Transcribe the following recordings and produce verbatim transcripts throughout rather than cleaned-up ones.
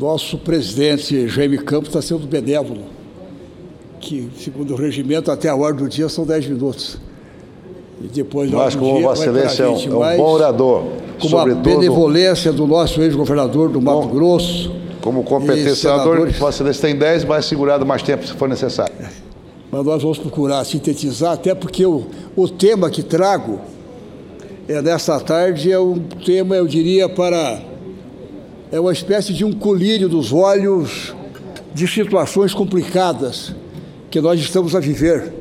nosso presidente Jaime Campos está sendo benévolo, que, segundo o regimento, até a ordem do dia são dez minutos. E depois da Mas como Vossa Excelência é um, é um mais, bom orador, com sobretudo... a benevolência do nosso ex-governador do Mato Bom, Grosso. Como competente senador, Vossa Excelência tem dez, mas segurado mais tempo se for necessário. Mas nós vamos procurar sintetizar, até porque o, o tema que trago é, nessa tarde é um tema, eu diria, para... é uma espécie de um colírio dos olhos de situações complicadas que nós estamos a viver.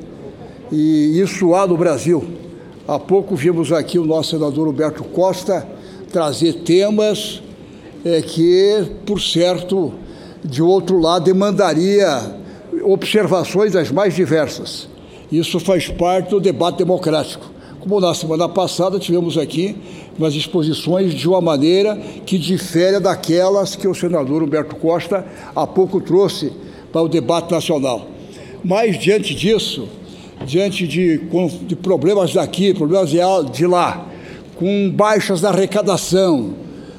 E isso há no Brasil. Há pouco vimos aqui o nosso senador Humberto Costa trazer temas é, que, por certo, de outro lado, demandaria observações das mais diversas. Isso faz parte do debate democrático. Como na semana passada tivemos aqui umas exposições de uma maneira que difere daquelas que o senador Humberto Costa há pouco trouxe para o debate nacional. Mas, diante disso, diante de, de problemas daqui, problemas de lá, com baixas da arrecadação,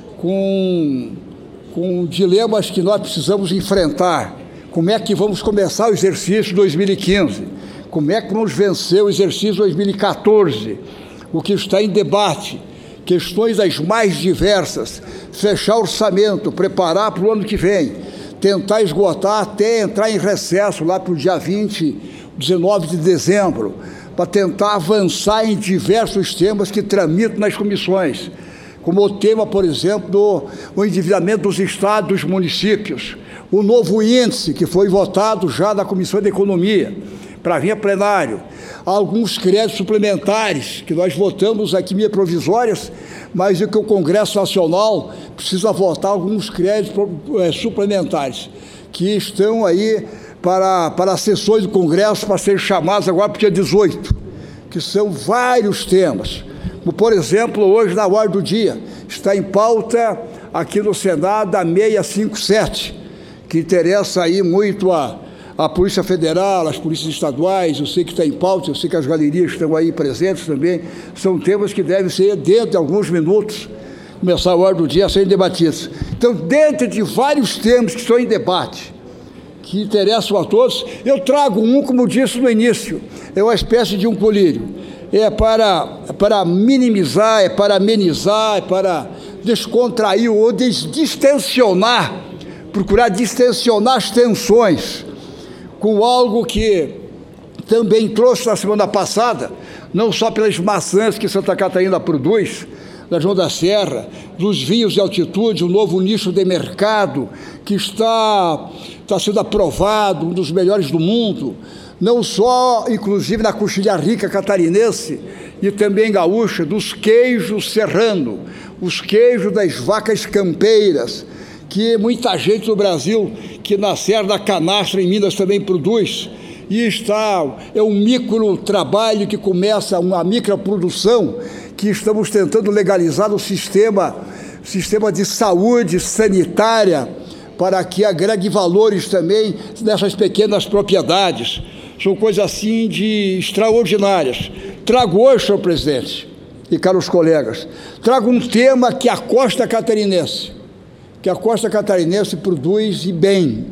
com, com dilemas que nós precisamos enfrentar, como é que vamos começar o exercício dois mil e quinze? Como é que vamos vencer o exercício dois mil e quatorze? O que está em debate, questões as mais diversas, fechar orçamento, preparar para o ano que vem, tentar esgotar até entrar em recesso lá para o dia vinte, dezenove de dezembro, para tentar avançar em diversos temas que tramitam nas comissões, como o tema, por exemplo, do o endividamento dos estados, dos municípios, o novo índice que foi votado já na Comissão de Economia, para vir a plenário, alguns créditos suplementares, que nós votamos aqui, minhas provisórias, mas é que o Congresso Nacional precisa votar alguns créditos é, suplementares, que estão aí para, para as sessões do Congresso, para serem chamadas agora para o dia dezoito, que são vários temas. Como, por exemplo, hoje, na ordem do dia, está em pauta aqui no Senado a seiscentos e cinquenta e sete, que interessa aí muito a, a Polícia Federal, as polícias estaduais. Eu sei que está em pauta, eu sei que as galerias estão aí presentes também. São temas que devem ser, dentro de alguns minutos, começar a ordem do dia a serem debatidos. Então, dentro de vários temas que estão em debate, que interessam a todos, eu trago um, como disse no início, é uma espécie de um colírio. É para, para minimizar, é para amenizar, é para descontrair ou distensionar, procurar distensionar as tensões, com algo que também trouxe na semana passada, não só pelas maçãs que Santa Catarina produz, da João da Serra, dos vinhos de altitude, um novo nicho de mercado que está, está sendo aprovado, um dos melhores do mundo, não só, inclusive, na coxilha rica catarinense e também gaúcha, dos queijos serrano, os queijos das vacas campeiras, que muita gente no Brasil, que na Serra da Canastra, em Minas, também produz, e está, é um micro trabalho que começa, uma microprodução, que estamos tentando legalizar no sistema, sistema de saúde sanitária, para que agregue valores também nessas pequenas propriedades. São coisas assim de extraordinárias. Trago hoje, senhor presidente e caros colegas, trago um tema que a costa catarinense, que a costa catarinense produz e bem.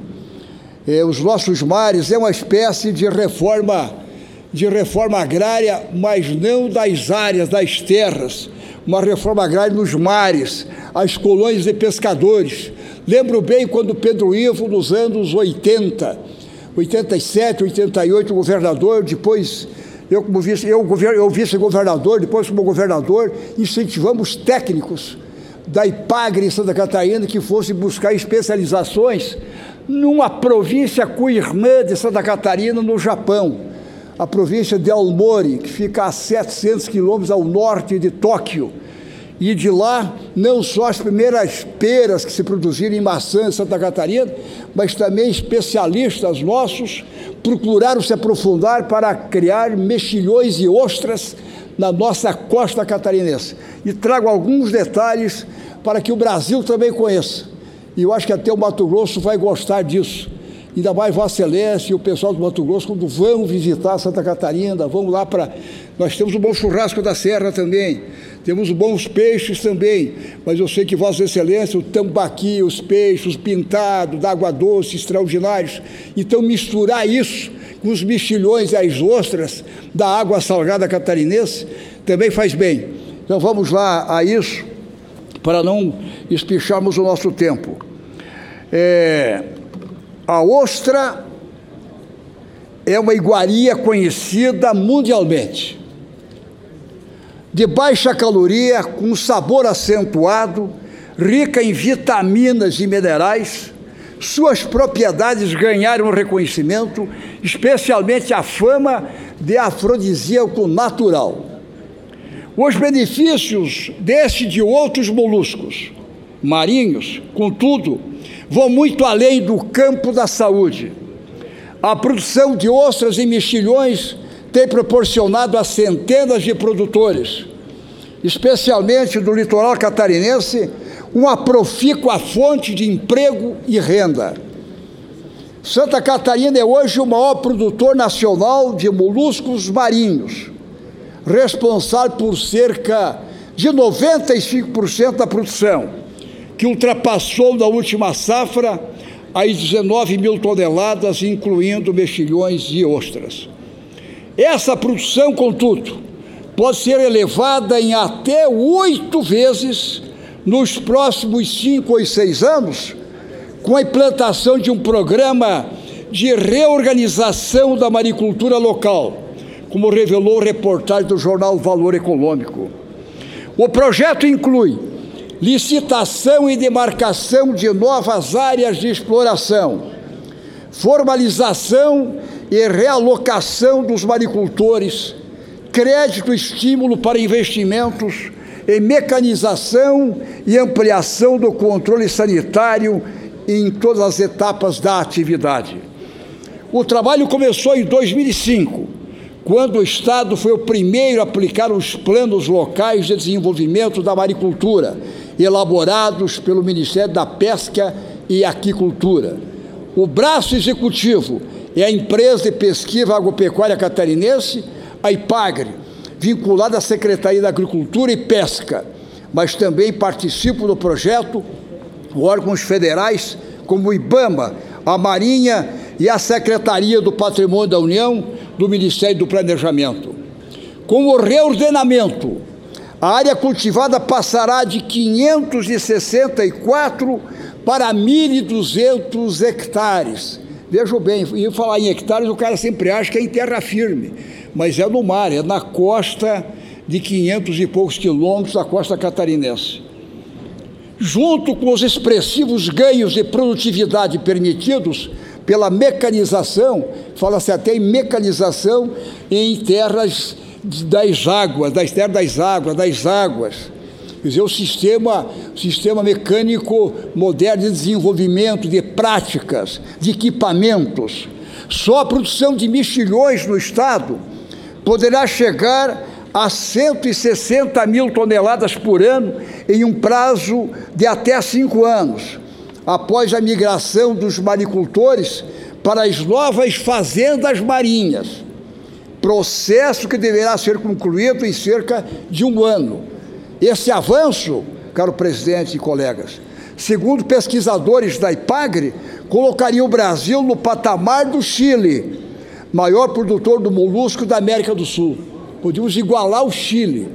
É, os nossos mares é uma espécie de reforma, de reforma agrária, mas não das áreas, das terras, uma reforma agrária nos mares, as colônias de pescadores. Lembro bem quando Pedro Ivo, nos anos oitenta, oitenta e sete, oitenta e oito, governador, depois eu como vice, eu, eu vice-governador, depois como governador, incentivamos técnicos da IPAGRE em Santa Catarina que fossem buscar especializações numa província co-irmã de Santa Catarina, no Japão, a província de Aomori, que fica a setecentos quilômetros ao norte de Tóquio. E de lá, não só as primeiras peras que se produziram em maçã em Santa Catarina, mas também especialistas nossos procuraram se aprofundar para criar mexilhões e ostras na nossa costa catarinense. E trago alguns detalhes para que o Brasil também conheça. E eu acho que até o Mato Grosso vai gostar disso, ainda mais Vossa Excelência e o pessoal do Mato Grosso, quando vão visitar Santa Catarina, vamos lá para... Nós temos o bom churrasco da Serra também, temos bons peixes também, mas eu sei que Vossa Excelência, o tambaqui, os peixes, pintado, da água doce, extraordinários. Então, misturar isso com os mexilhões e as ostras da água salgada catarinense também faz bem. Então, vamos lá a isso, para não espicharmos o nosso tempo. É, a ostra é uma iguaria conhecida mundialmente, de baixa caloria, com sabor acentuado, rica em vitaminas e minerais. Suas propriedades ganharam reconhecimento, especialmente a fama de afrodisíaco natural. Os benefícios desse e de outros moluscos marinhos, contudo, vão muito além do campo da saúde. A produção de ostras e mexilhões tem proporcionado a centenas de produtores, especialmente do litoral catarinense, uma profícua fonte de emprego e renda. Santa Catarina é hoje o maior produtor nacional de moluscos marinhos, responsável por cerca de noventa e cinco por cento da produção, que ultrapassou na última safra as dezenove mil toneladas, incluindo mexilhões e ostras. Essa produção, contudo, pode ser elevada em até oito vezes nos próximos cinco ou seis anos, com a implantação de um programa de reorganização da maricultura local, como revelou a reportagem do jornal Valor Econômico. O projeto inclui licitação e demarcação de novas áreas de exploração, formalização e realocação dos maricultores, crédito e estímulo para investimentos em mecanização e ampliação do controle sanitário em todas as etapas da atividade. O trabalho começou em dois mil e cinco, quando o Estado foi o primeiro a aplicar os planos locais de desenvolvimento da maricultura, elaborados pelo Ministério da Pesca e Aquicultura. O braço executivo é a Empresa de Pesquisa Agropecuária Catarinense, a IPAGRE, vinculada à Secretaria da Agricultura e Pesca, mas também participam do projeto órgãos federais como o IBAMA, a Marinha e a Secretaria do Patrimônio da União, do Ministério do Planejamento. Com o reordenamento, a área cultivada passará de quinhentos e sessenta e quatro para mil e duzentos hectares. Vejam bem, e falar em hectares, o cara sempre acha que é em terra firme, mas é no mar, é na costa de quinhentos e poucos quilômetros da costa catarinense. Junto com os expressivos ganhos de produtividade permitidos pela mecanização, fala-se até em mecanização em terras das águas, das terras das águas, das águas. Quer dizer, o sistema, sistema mecânico moderno de desenvolvimento, de práticas, de equipamentos. Só a produção de mexilhões no Estado poderá chegar a cento e sessenta mil toneladas por ano em um prazo de até cinco anos, após a migração dos maricultores para as novas fazendas marinhas, processo que deverá ser concluído em cerca de um ano. Esse avanço, caro presidente e colegas, segundo pesquisadores da IPAGRE, colocaria o Brasil no patamar do Chile, maior produtor do molusco da América do Sul. Podíamos igualar o Chile.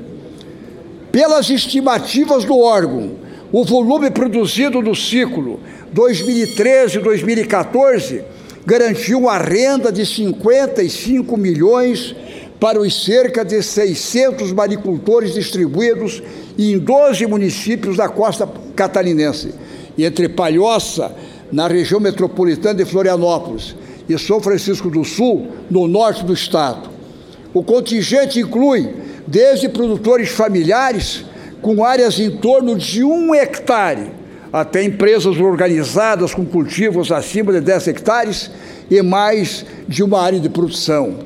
Pelas estimativas do órgão, o volume produzido no ciclo dois mil e treze a dois mil e quatorze garantiu uma renda de cinquenta e cinco milhões para os cerca de seiscentos maricultores distribuídos em doze municípios da costa catarinense, entre Palhoça, na região metropolitana de Florianópolis, e São Francisco do Sul, no norte do estado. O contingente inclui desde produtores familiares com áreas em torno de um hectare, até empresas organizadas com cultivos acima de dez hectares e mais de uma área de produção.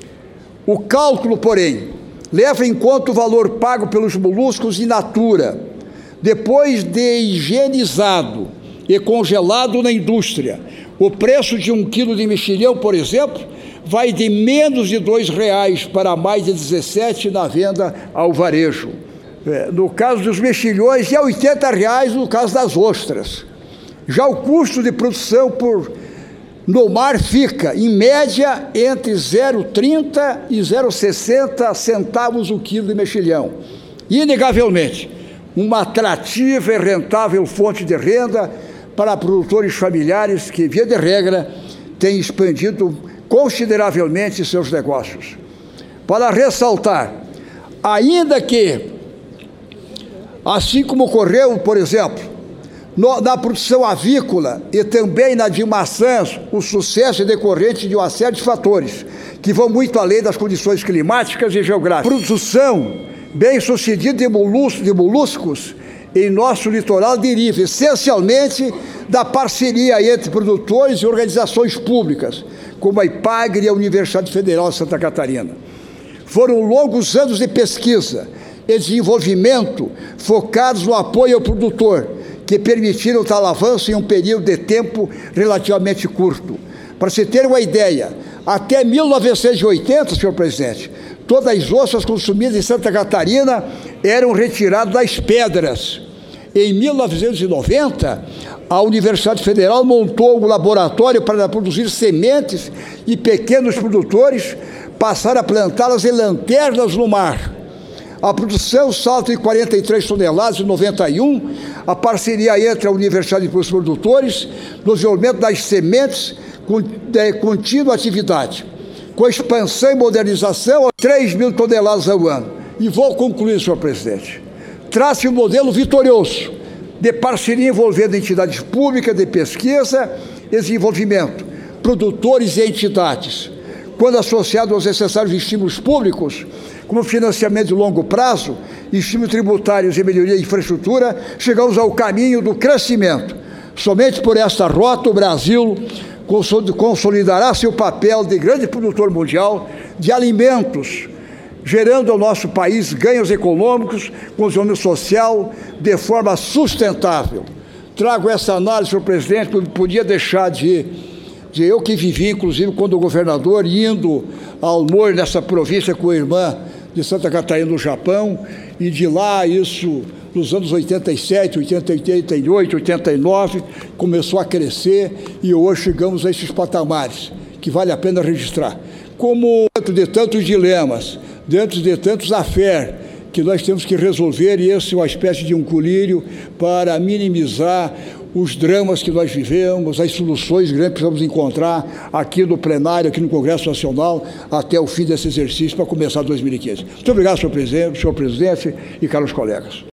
O cálculo, porém, leva em conta o valor pago pelos moluscos in natura, depois de higienizado e congelado na indústria, O preço de um quilo de mexilhão, por exemplo, vai de menos de dois reais para mais de dezessete na venda ao varejo. É, no caso dos mexilhões, é oitenta reais no caso das ostras. Já o custo de produção por, no mar fica, em média, entre zero vírgula trinta e zero vírgula sessenta centavos o quilo de mexilhão. Inegavelmente, uma atrativa e rentável fonte de renda para produtores familiares que, via de regra, têm expandido consideravelmente seus negócios. Para ressaltar, ainda que, assim como ocorreu, por exemplo, no, na produção avícola e também na de maçãs, o sucesso é decorrente de uma série de fatores que vão muito além das condições climáticas e geográficas. Produção bem-sucedida de moluscos, de moluscos em nosso litoral deriva essencialmente da parceria entre produtores e organizações públicas, como a IPAGRE e a Universidade Federal de Santa Catarina. Foram longos anos de pesquisa e desenvolvimento focados no apoio ao produtor, que permitiram tal avanço em um período de tempo relativamente curto. Para se ter uma ideia, até mil novecentos e oitenta, senhor presidente, todas as ostras consumidas em Santa Catarina eram retiradas das pedras. Em mil novecentos e noventa, a Universidade Federal montou um laboratório para produzir sementes e pequenos produtores passaram a plantá-las em lanternas no mar. A produção salta em quarenta e três toneladas em noventa e um, a parceria entre a Universidade e os produtores no desenvolvimento das sementes com de contínua atividade, com expansão e modernização a três mil toneladas ao ano. E vou concluir, senhor presidente. Trata-se um modelo vitorioso de parceria envolvendo entidades públicas de pesquisa e desenvolvimento, produtores e entidades. Quando associado aos necessários estímulos públicos, como financiamento de longo prazo, estímulos tributários e melhoria de infraestrutura, chegamos ao caminho do crescimento. Somente por esta rota o Brasil consolidará seu papel de grande produtor mundial de alimentos, gerando ao nosso país ganhos econômicos com desenvolvimento social de forma sustentável. Trago essa análise, senhor presidente, porque podia deixar de, de eu que vivi, inclusive, quando governador, indo ao Almor, nessa província com a irmã de Santa Catarina, no Japão, e de lá, isso, nos anos oitenta e sete, oitenta, oitenta e oito, oitenta e nove, começou a crescer e hoje chegamos a esses patamares, que vale a pena registrar. Como dentro de tantos dilemas, dentro de tantos affaires que nós temos que resolver, e esse é uma espécie de um colírio para minimizar os dramas que nós vivemos, as soluções grandes que precisamos encontrar aqui no plenário, aqui no Congresso Nacional, até o fim desse exercício, para começar dois mil e quinze. Muito obrigado, senhor presidente, senhor presidente e caros colegas.